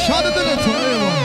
شاد دلتون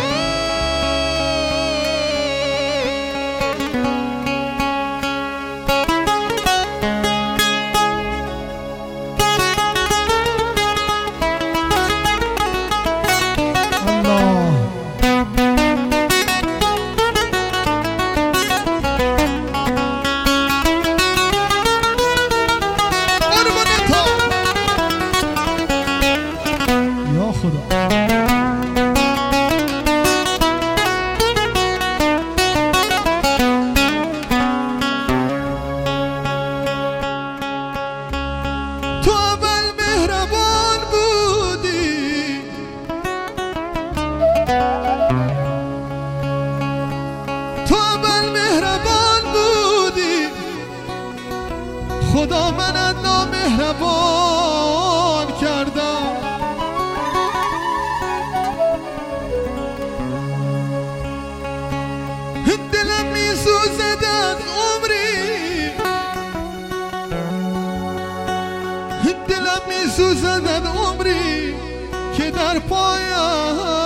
خدا منت نامهربان کردم دلم میسوزد از عمری دلم میسوزد از عمری که در پایت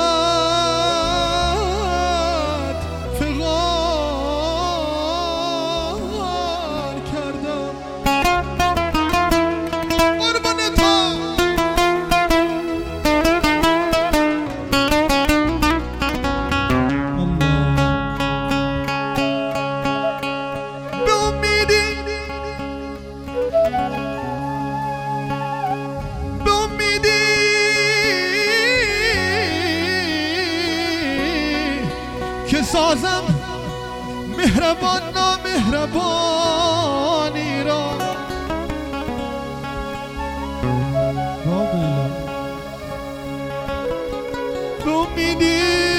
که سازم مهربان نامهربانی را به امیدی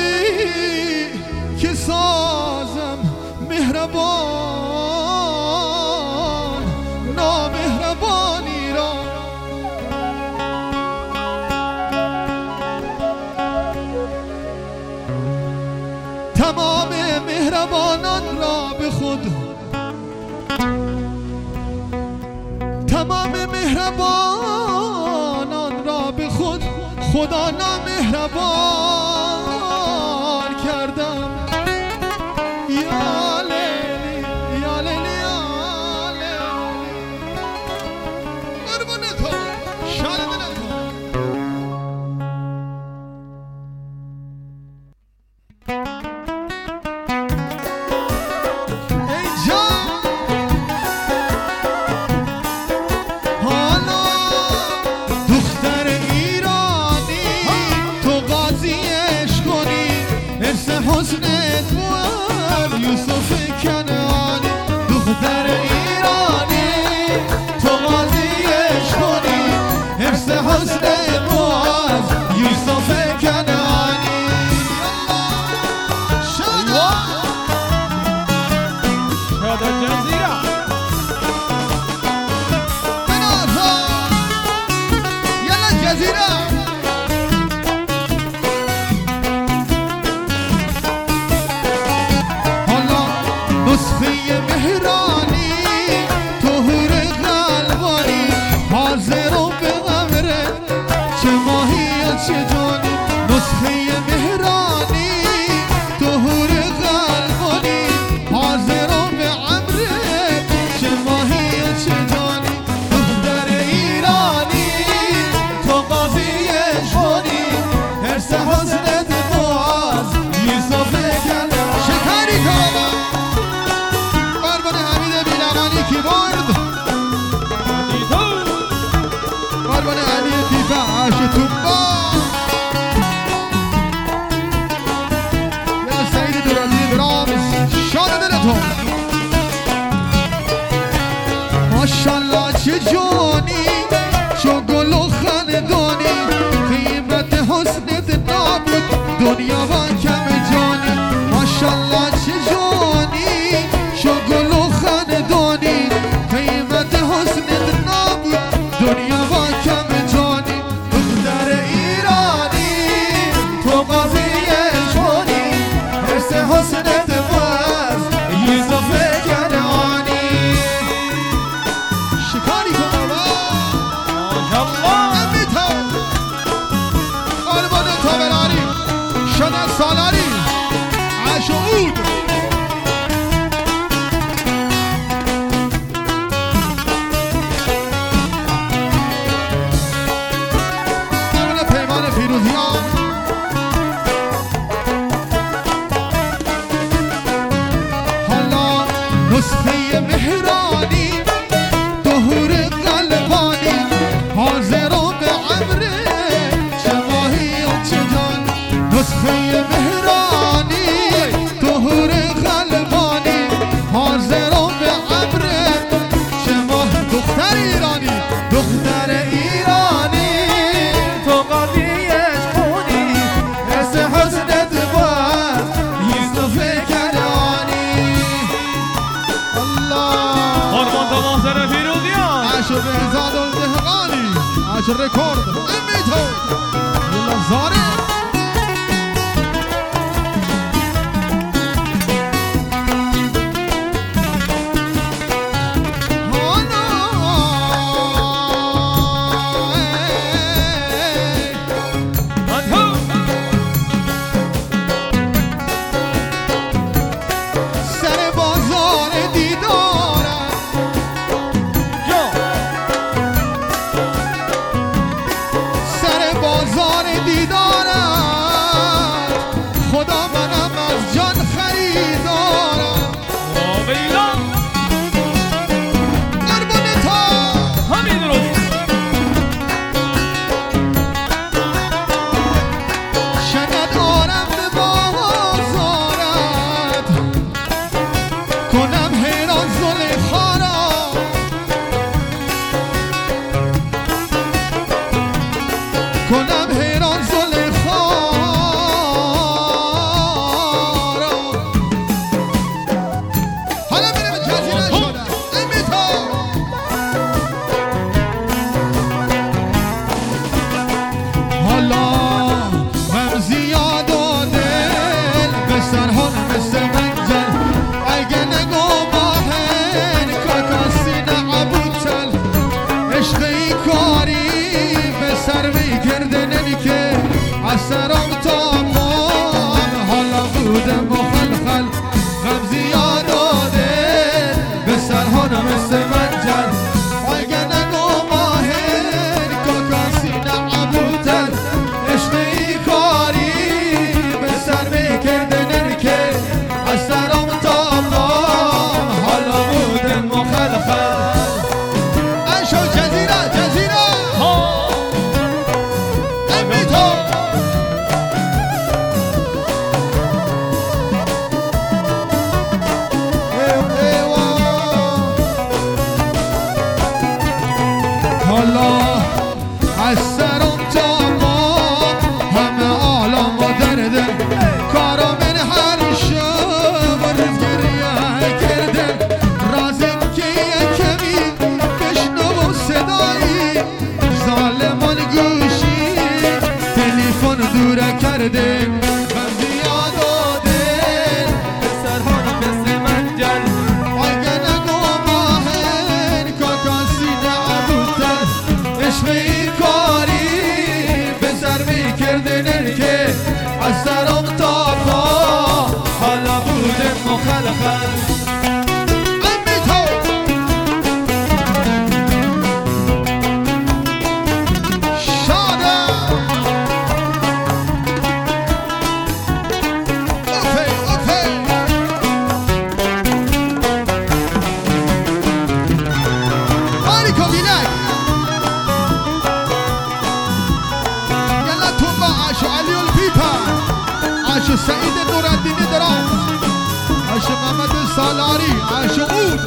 که سازم مهربان نامهربانی را تمام مهربانان را به خود تمام مهربانان را به خود خدا نامهربان کردم یا لیلی یا لیلی یا لیلی قربون تو شاد دلتون حسنت بود یوسف کنعانی دختر ایرانی تو قاضیش کنی حفظ حسنت بود یوسف کنعانی شادا شادا جزیره بناتا یلا جزیره نسخه مهرانی طهور قلبانی حاضر و به امره چه ماهی چه جانی نسخه مهرانی طهور قلبانی حاضر و به امره چه ماهی چه جانی دختر ایرانی تو قاضیش کنی حرص حسنت باز یوسف کنعانی شکری کنم کی برد قربان علی تیفه عاشتون با یا سعید دورانی برامز شاد دلتون ماشالله چه جانی چو گل و خندانی قیمت حسنت نابود دنیا و کم جانی ماشالله چه جانی چو گل و خندانی قیمت حسنت نابود دنیا با کم جانی دختر ایرانی تو قاضیش کنی حرص حسنت باز یوسف کنعانی شکاری کن نسخه مهرانی ظهور قلبانی حاضر به امر چه ماهی و چه جان نسخه مهرانی ظهور قلبانی حاضر به امر چه ماه دختر ایرانی دختر ایرانی تو قاضیش خونی حس حسنت باید یوسف کنانی الله آرمان تا محسن فیروزیان عشق بهزاد الدهقانی عشق رکورد امی تو یلا زاره سر بازار دیدارم سر بازار دیدارم خدا منم از جان خریدارم قربون تا همین درست شند آرم به بازارت کنم حیران زلیخا را کنم حیران زلیخا را حالا میرم جزیره شدم امی تا حالا غم زیاد و دل به سرحال مثل منجل اگه نگو باهن کاکاسی نعبوتل عشقی کاری به سر میکردنی که از سرم تا مام حالا بودم مخلخل غم زیاد و دل به سرحال مثل منجل اگه نگو باهن کاکاسی نعبوتل عشقی کاری به سر میکردنی که از سرم تا مام حالا بودم مخلخل عشق جزیره جزیره امی تو حالا از سرم تا ما همه عالم و درده کارا من هر شب روز گریه کردن رازی که یکمی بشنو صدایی ظالمان گوشی تلفن دوره کرده غم زیاد و دل به سرحال مثل منجل اگه نگو ماهن کاکاسی نعبوتل عشقی کاری به سر میکردن که از سرم تا پا حالا بودم مخلخل امی تو شادم اوکی اوکی آریکو بینک یلا تو با عشو علی الپیپا عشو سعید نورالدین درام عشو محمد سالاری عشو اون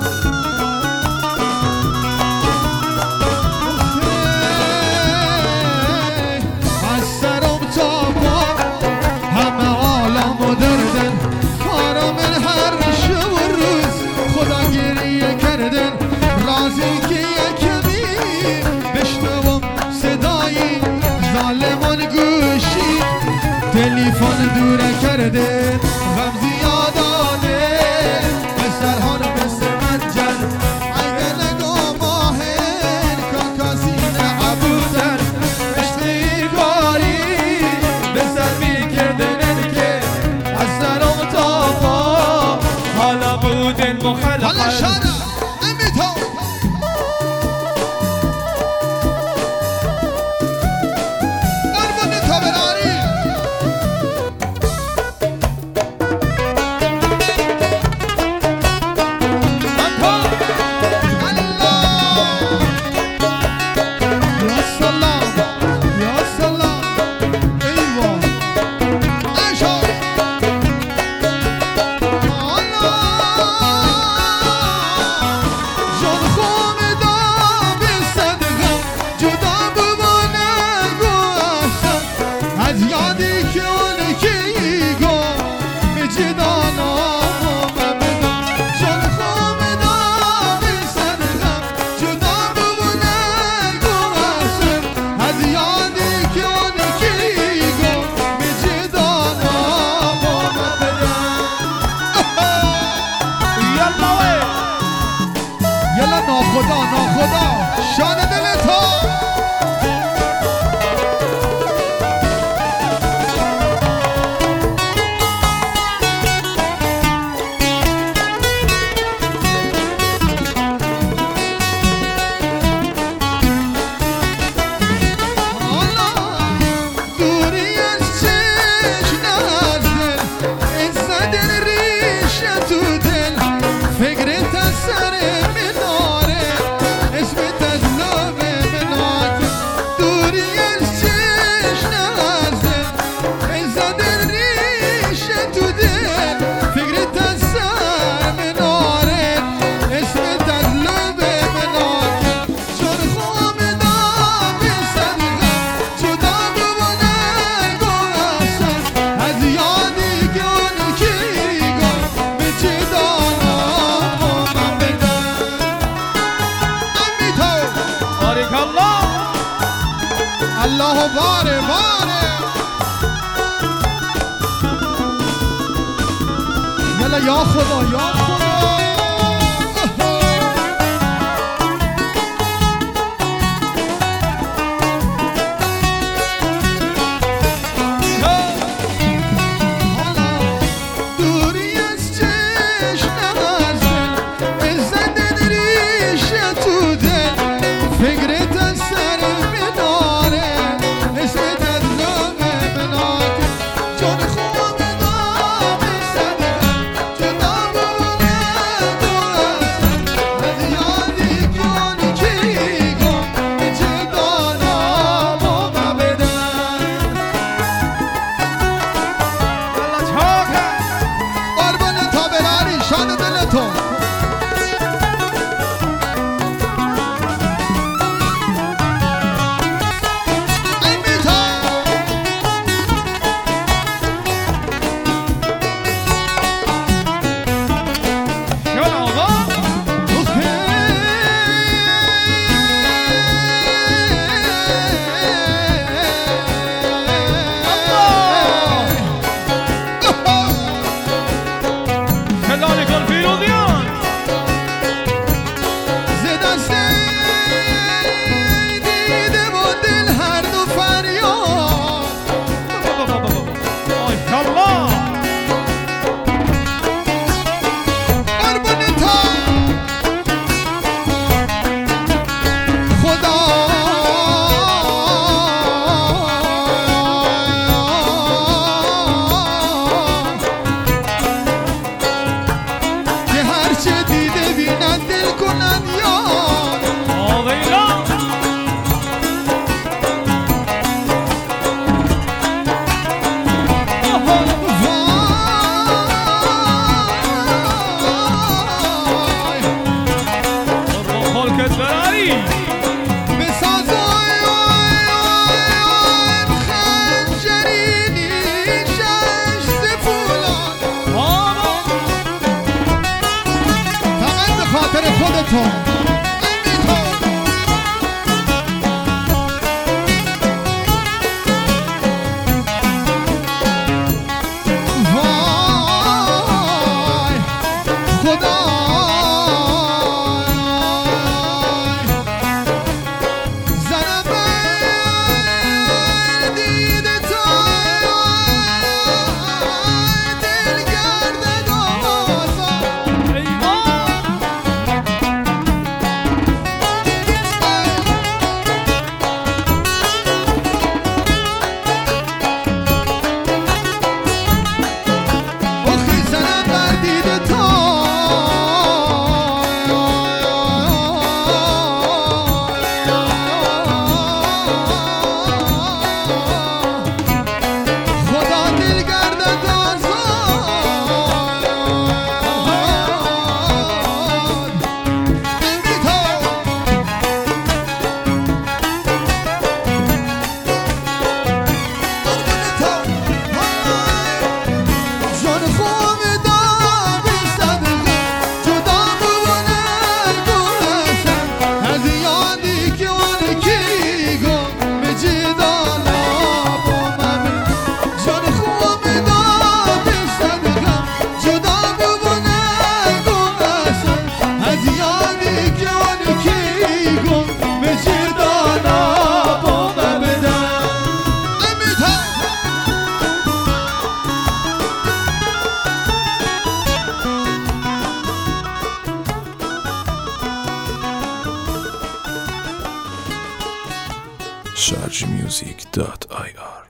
از سرم تا پا همه عالم و دردن کارا من هر شب و روز خدا گریه کردن رازی که یکمی بشنوم صدایی ظالمان گوشی تلفن دوره کرده غم زیاد آده به سرحال مثل منجل اگر نگو ماهن کاکاسی نعبوتن عشقی کاری به سر میکردن که از سرم تا پا حالا بودن حالا مخلخل شادم امی تو قربون تابرانی ناخدا ناخدا شان دلتا الله باره باره یلا یا خدا یا خدا دوری از چشم از دل عزت ریشه تو دل فکرت از سر میداره اسمت از نام منات جان خوب نام صدقه جدا بونه تو از یادی کنی کی گم به چه دانم و مبدن الله چاکه قربان تابراری شان دلتون خودتون sharjmusic.ir